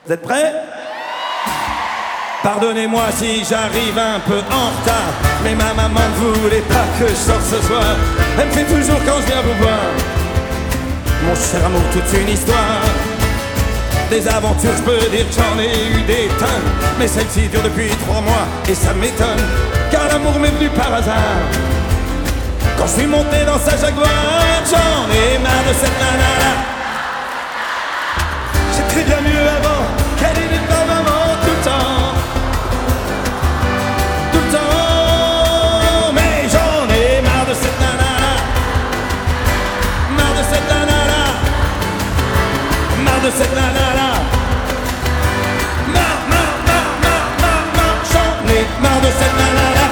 Vous êtes prêts? Pardonnez-moi si j'arrive un peu en retard, mais ma maman ne voulait pas que je sorte ce soir. Elle me fait toujours quand je viens vous voir: mon cher amour, toute une histoire. Des aventures, je peux dire que j'en ai eu des tonnes, mais celle-ci dure depuis 3 mois et ça m'étonne, car l'amour m'est venu par hasard. Quand je suis monté dans sa Jaguar, j'en ai marre de cette nana. J'étais bien mieux avant, qu'elle aimait pas maman tout le temps. Tout le temps, mais j'en ai marre de cette nana. Marre de cette nana. Marre de cette nana. Marre, j'en ai marre de cette nana.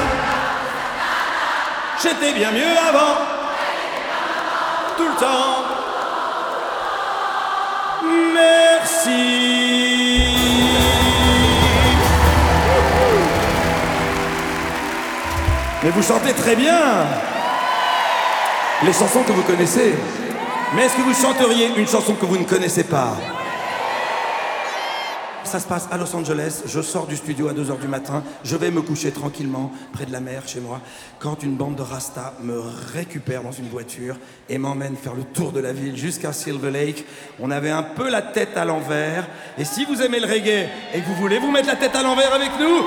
J'étais bien mieux avant, tout le temps. Merci. Mais vous chantez très bien les chansons que vous connaissez. Mais est-ce que vous chanteriez une chanson que vous ne connaissez pas? Ça se passe à Los Angeles, je sors du studio à 2h du matin, je vais me coucher tranquillement près de la mer chez moi, quand une bande de Rasta me récupère dans une voiture et m'emmène faire le tour de la ville jusqu'à Silver Lake. On avait un peu la tête à l'envers, et si vous aimez le reggae et que vous voulez vous mettre la tête à l'envers avec nous,